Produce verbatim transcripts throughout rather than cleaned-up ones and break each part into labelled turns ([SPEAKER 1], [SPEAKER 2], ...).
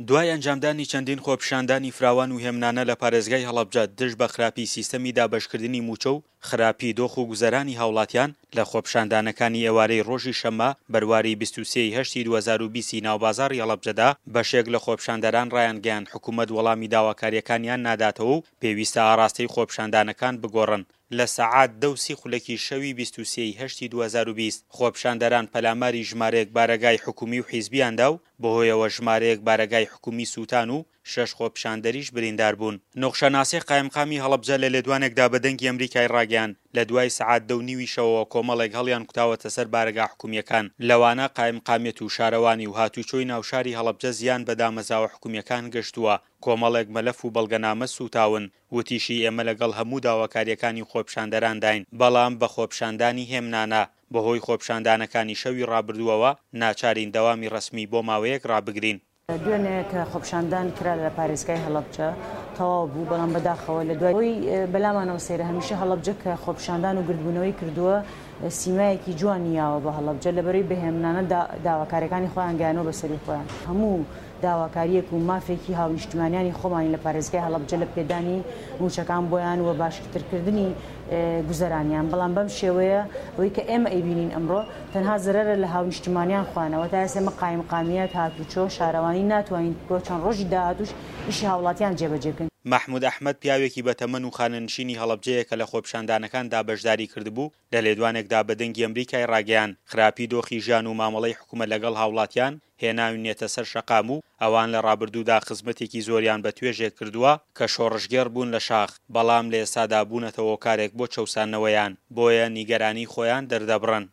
[SPEAKER 1] دوای ئەنجامدانی چەندین خۆپیشاندانی فراوان و هێمنانە لە پارێزگای هەڵەبجە دژ بە خراپی سیستەمی دابەشکردنی موچە و خراپی دۆخ و گوزەرانی هاوڵاتیان لە خۆپیشاندانەکانی ئێوارەی ڕۆژی شەممە بەرواری بیست و سێی هەشتی دوو هەزار و بیست ناوبازاڕی هەڵەبجەدا بەشێک لە خۆپیشاندەران ڕایانگەیاند حکوومەت وەڵامی داواکاریەکانیان ناداتەوە و پێویستە ئاڕاستەی خۆپیشاندانەکان بگۆڕن. لە سەعات دە و سی خولەکی شەوی بیست و سێی هەشتی دوو هەزار و بیست خۆپیشاندەران پەلاماری ژمارەیەک بارەگای حکومی و حیزبیاندا و بەهۆیەوە ژمارەیەک بارەگای حکومی سووتان و شەش خۆپیشاندەریش بریندار بوون. نۆخشەناسی قایمقامی هەڵەبجە لە لێدوانێکدا بەدەنگی ئەمریکای ڕاگەیاند لە دوای سەعات دە و نیوی شەوەوە کۆمەڵێک هەڵیان کوتاوەتە سەر بارەگا حکومیەکان. لەوانە قایمقامیەت و شارەوانی و هاتوچۆی ناوشاری هەڵەبجە زیان بە دامەزاوە حکومیەکان گەشتووە. کۆمەڵێک مەلەف و بەڵگەنامە سوتاون وتیشی ئێمە لەگەڵ هەموو داواکاریەکانی خۆپیشاندەران داین، بەڵام بە خۆپیشاندانی هێمنانە بەهۆی خۆپیشاندانەکانی شەوی ڕابردووەوە ناچارین دەوامی ڕسمی بۆ ماوەیەک ڕابگرین.
[SPEAKER 2] دوێنێ کە خۆپیشاندان کرا لە پارێزگای هەڵەبجە تەواو بوو، بەڵام بەداخەوە لە دوای بەلامانەوە سەیرە هەمیشە هەڵەبجە کە خۆپیشاندان و گردبوونەوەی کردووە سیمایەکی جوان نیاوە بە هەڵەبجە لەبەرەوەی بەهێمنانە داواکاریەکانی خۆیان گەیانەوە بەسەری خۆیان. هەموو داواکاریەک و مافێکی هاونیشتمانیانی خۆمانی لە پارێزگای هەڵەبجە لە پێدانی موچەکان بۆیان و باشترکردنی گوزەرانیان، بەڵام بەم شێوەیە ئەوەی کە ئێمە ئەیبینین ئەمڕۆ تەنها زەرەرە لە هاونیشتمانیان خوانەوە تا ئێستا قایمقامیەت هاتوچۆ شارەوانی ناتوانین بۆ چەند ڕۆژی داهاتوش ئیشی هاوڵاتیان جێبەجێ.
[SPEAKER 1] محمود ئەحمەد پیاوێکی بەتەمەن و خانەنشینی هەڵەبجەیەکە لە خۆپیشاندانەکاندا بەشداری کردبوو لە لێدوانێکدا بەدەنگی ئەمریکای ڕاگەیاند خراپی دۆخی ژیان و مامەڵەی حکوومەت لەگەڵ هاوڵاتیان هێناوینێتە سەر شەقام و ئەوان لە ڕابردوودا خزمەتێکی زۆریان بە توێژێک کردووە کە شۆڕژگەر بوون لە شاخ، بەڵام لە ئێستادا بوونەتەوە کارێک بۆ چەوسانەوەیان، بۆیە نیگەرانی خۆیان دەردەبڕن.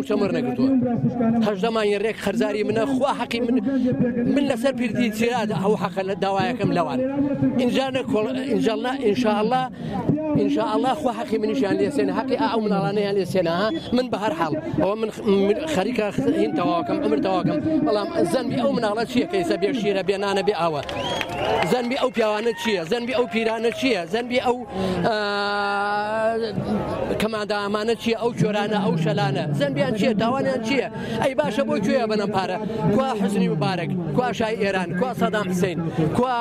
[SPEAKER 3] هەژدەمانی ڕێک خەرزاری منە خوا حەقی من من لەسەر پیردی چێرادا ئەو حەقە لە داوایەکەم لەوان ئینجا ئینجاڵنا ئینشاءالله ئینشاءالله خوا حەقی منیشیان لێسێنە حەقی ئەو مناڵانەیان لێسێنە من بە هەر حاڵ ئەوە من خەریکە هین تەواوەکەم ئەمر تەواوەکەم، بەڵام زەنبی ئەو مناڵە چییە کە ئێستا بێ شیرە بێ نانە بێ ئاوە، زەنبی ئەو پیاوانە چییە، زەنبی ئەو پیرانە چییە، زەنبی ئەو کەمادامانە چییە، ئەو جۆرانە ئەو شەلانە زەنبیان چییە، تاوانیان چییە؟ ئەی باشە بۆ کوێیە بەنەم پارە؟ کوا حوسنی مبارەک، کوا شای ئێران، کوا سەدام حوسێن، کوا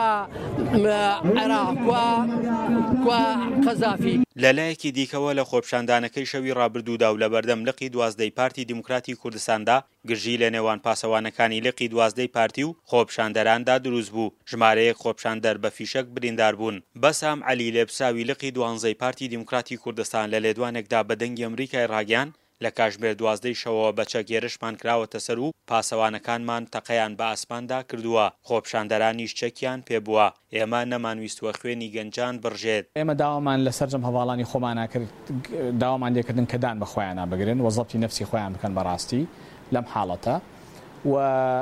[SPEAKER 3] عێراق، کوا کوا قەزافی.
[SPEAKER 1] لەلایەکی دیکەوە لە خۆپیشاندانەکەی شەوی ڕابردوودا و لە بەردەم لقی دوازدەی پارتی دیموکراتی کوردستاندا گرژی لە نێوان پاسەوانەکانی لقی دوازدەی پارتی و خۆپیشاندەراندا دروست بوو. ژمارەیەک خۆپیشاندەر بە فیشەک بریندار بوون. بەسام عەلی لێبساوی لقی دوانزەی پارتی دیموکراتی کوردستان لە لێدوانێکدا بەدەنگی ئەمریکای ڕاگەیاند لە کاتژمێر دوازدەی شەوەوە بە چەکگێرشمان کراوەتە سەر و پاسەوانەکانمان تەقەیان بە ئاسماندا کردووە، خۆپیشاندەرانیش چەکیان پێبووە. ئێمە نەمانویستوە خوێنی گەنجان بڕژێت.
[SPEAKER 4] ئێمە داوامان لەسەر جەم هەواڵانی خۆمان ناکرد، داوامان لێکردن کە دان بە خۆیان نابگرن و زەبتی نەفسی خۆیان بکەن بەڕاستی لەم حاڵەتە، و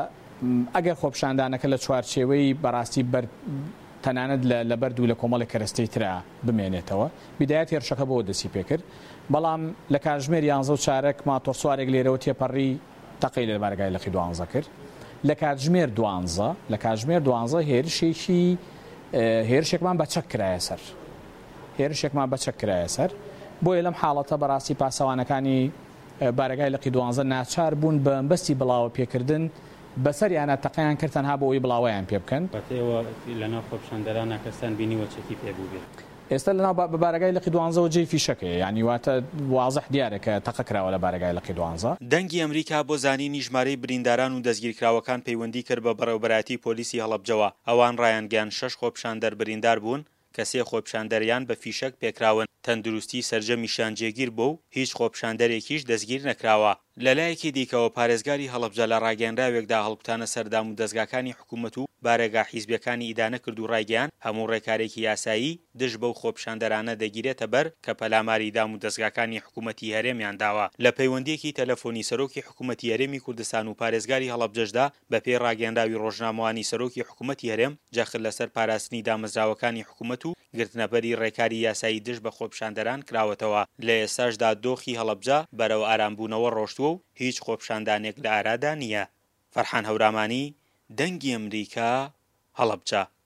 [SPEAKER 4] ئەگەر خۆپیشاندانەکە لە چوارچێوەی بەڕاستی بەر تەنانەت لە بەرد و لە کۆمەڵی کەرەستەی ترا بمێنێتەوە بیدایەت هێرشەکە بۆ دەسی پێکرد، بەڵام لە کاتژمێر یانزە و چارەک ماتۆر سوارێک لێرەوە تێپەڕی تەقەی لە بارگای لەقی دوانزە کرد. لە کاتژمێر دوانزە لە کاتژمێر دوانزە هێرشێکی هێرشێکمان بە چەک کرایە سەر هێرشێکمان بە چەک کرایە سەر بۆیە لەم حاڵەتە بەڕاستی پاسەوانەکانی بارگای لەقی دوانزە ناچار بوون بە بەستی بڵاوە پێکردن بەسەریانە تەقەیان کرد تەنها بۆ ئەوەی بڵاوەیان پێ بکەن.
[SPEAKER 5] لەناو خۆپیشاندەرانە کەسان بینیوە چەکی پێبوو بێت.
[SPEAKER 4] ئێستا لەناو بە بارگای لەقی دوانزەوە جێی فیشەکەیە، یعنی واتە واضح دیارە کە تەقە کراوە لە بارگای لەقی دوانزە.
[SPEAKER 1] دەنگی ئەمریکا بۆ زانینی ژمارەی برینداران و دەستگیرکراوەکان پەیوەندی کرد بە بەڕێوەبەرایەتی پۆلیسی هەڵەبجەوە. ئەوان ڕایانگەیاند شەش خۆپیشاندەر بریندار بوون کە سێ خۆپیشاندەریان بە فیشەک پێکراون. تەندروستی سەرجەمیشیان جێگیر بوو و هیچ خۆپیشاندەرێکیش دەستگیر نەکراوە. لەلایەکی دیکەوە پارێزگاری هەڵەبجە لە ڕاگەیەنراوێکدا هەڵکوتانە سەردام و دەستگاکانی حکوومەت و بارێگا حیزبیەکانی ئیدانە کرد و ڕایگەیان هەموو ڕێکارێکی یاسایی دژ بەو خۆپیشاندەرانە دەگیرێتە بەر کە پەلاماری دام و دەستگاکانی حکوومەتی هەرێمیان داوە. لە پەیوەندیەکی تەلەفۆنی سەرۆکی حکوومەتی هەرێمی کوردستان و پارێزگاری هەڵەبجەشدا بە پێی ڕاگەیەنراوی ڕۆژنامەوانی سەرۆکی حکوومەتی هەرێم جەخت لەسەر پاراستنی دامەزراوەکانی حکوومەت و گرتنەبەری ڕێکاری یاسایی دژ بە خۆپیشاندەران کراوەتەوە. لە ئێستاشدا دۆخی هەڵەبجە بەرەو ئارامبوونەوە ڕۆشتووە و هیچ خۆپیشاندانێک لە ئارادا نییە. فەرحان هەورامانی، دەنگی ئەمریکا، هەڵەبجە.